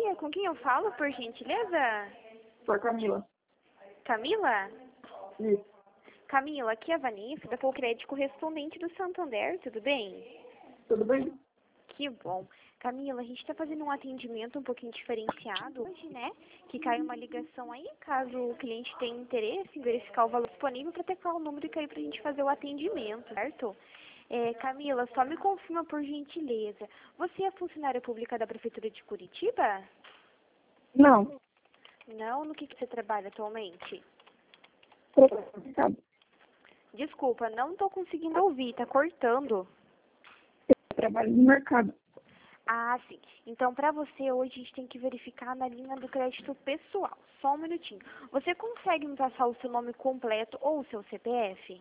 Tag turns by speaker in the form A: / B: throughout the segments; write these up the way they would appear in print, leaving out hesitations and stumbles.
A: dia, com quem eu falo, por gentileza?
B: Por Camila.
A: Camila?
B: Isso.
A: Camila, aqui é a Vanessa, da Crédito Correspondente do Santander, tudo bem?
B: Tudo bem?
A: Que bom. Camila, a gente está fazendo um atendimento um pouquinho diferenciado hoje, né? Que cai uma ligação aí, caso o cliente tenha interesse em verificar o valor disponível para ter qual o número que aí para a gente fazer o atendimento, certo? Camila, só me confirma por gentileza. Você é funcionária pública da Prefeitura de Curitiba?
B: Não.
A: Não? No que você trabalha atualmente?
B: Sabe?
A: Desculpa, não estou conseguindo ouvir, está cortando.
B: Eu trabalho no mercado.
A: Ah, sim. Então, para você, hoje a gente tem que verificar na linha do crédito pessoal. Só um minutinho. Você consegue me passar o seu nome completo ou o seu CPF?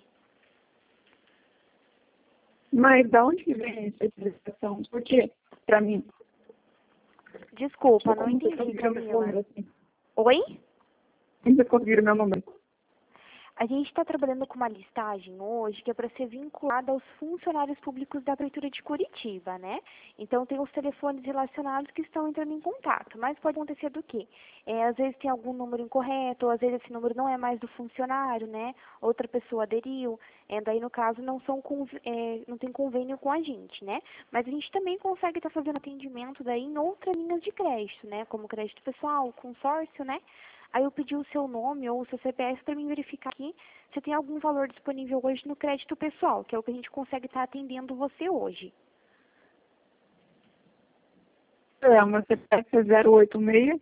B: Mas da onde que vem essa identificação? Por quê? Pra mim.
A: Desculpa, não
B: Como vocês
A: entendi,
B: conseguiram meu
A: Camila.
B: número assim?
A: Oi?
B: Como vocês conseguiram meu número?
A: A gente está trabalhando com uma listagem hoje que é para ser vinculada aos funcionários públicos da Prefeitura de Curitiba, né? Então, tem os telefones relacionados que estão entrando em contato. Mas pode acontecer do quê? Às vezes tem algum número incorreto, ou às vezes esse número não é mais do funcionário, né? Outra pessoa aderiu. Daí, no caso, não tem convênio com a gente, né? Mas a gente também consegue estar fazendo atendimento daí em outras linhas de crédito, né? Como crédito pessoal, consórcio, né? Aí eu pedi o seu nome ou o seu CPF para mim verificar aqui se tem algum valor disponível hoje no crédito pessoal, que é o que a gente consegue estar atendendo você hoje.
B: O meu CPF é 086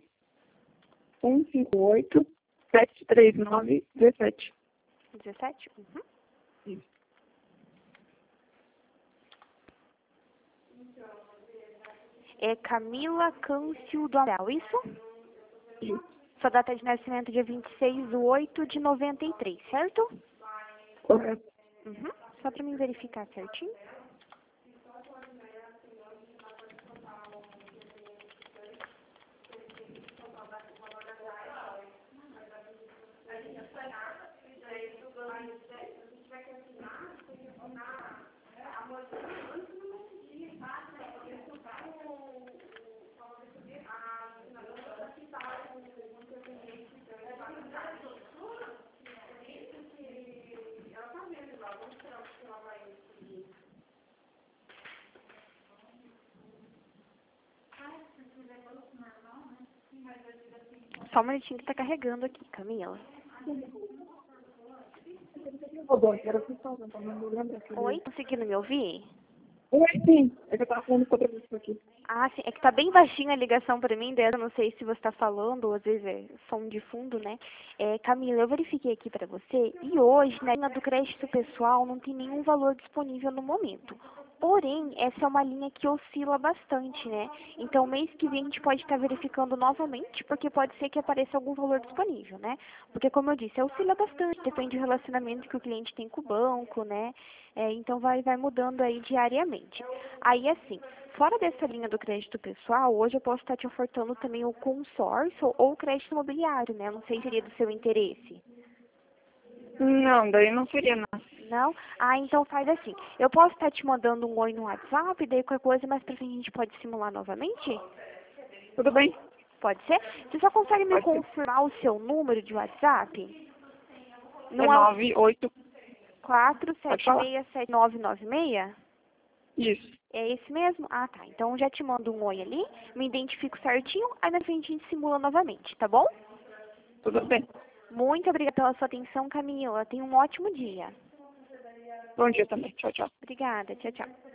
B: 158 739 17.
A: 17? Uhum.
B: Isso.
A: É Camila Câncio do Amaral, isso?
B: Isso.
A: Sua data de nascimento dia 26/8/93, certo?
B: Correto.
A: Uhum. Só para mim verificar certinho. Só um minutinho que tá carregando aqui, Camila. Oi, conseguindo me ouvir?
B: Oi, sim. É que eu tava falando com outra pessoa aqui.
A: Ah, sim. É que tá bem baixinha a ligação pra mim, daí eu não sei se você tá falando, ou às vezes é som de fundo, né? Camila, eu verifiquei aqui pra você, e hoje, na linha do crédito pessoal, não tem nenhum valor disponível no momento. Porém, essa é uma linha que oscila bastante, né? Então, mês que vem a gente pode estar verificando novamente, porque pode ser que apareça algum valor disponível, né? Porque, como eu disse, oscila bastante, depende do relacionamento que o cliente tem com o banco, né? Então, vai mudando aí diariamente. Aí, assim, fora dessa linha do crédito pessoal, hoje eu posso estar te ofertando também o consórcio ou o crédito imobiliário, né? Não sei se seria do seu interesse.
B: Não, daí não seria não.
A: Não? Ah, então faz assim. Eu posso estar te mandando um oi no WhatsApp, daí qualquer coisa mais pra frente a gente pode simular novamente?
B: Tudo bem?
A: Pode ser? Você só consegue me
B: Pode ser.
A: confirmar o seu número de WhatsApp?
B: É
A: Não é o
B: 98. Pode falar.
A: 4767996?
B: Isso.
A: É esse mesmo? Ah, tá. Então eu já te mando um oi ali, me identifico certinho, aí na frente a gente simula novamente, tá bom?
B: Tudo bem.
A: Muito obrigada pela sua atenção, Camila. Tenha um ótimo dia.
B: Bom dia também. Tchau, tchau.
A: Obrigada. Tchau, tchau.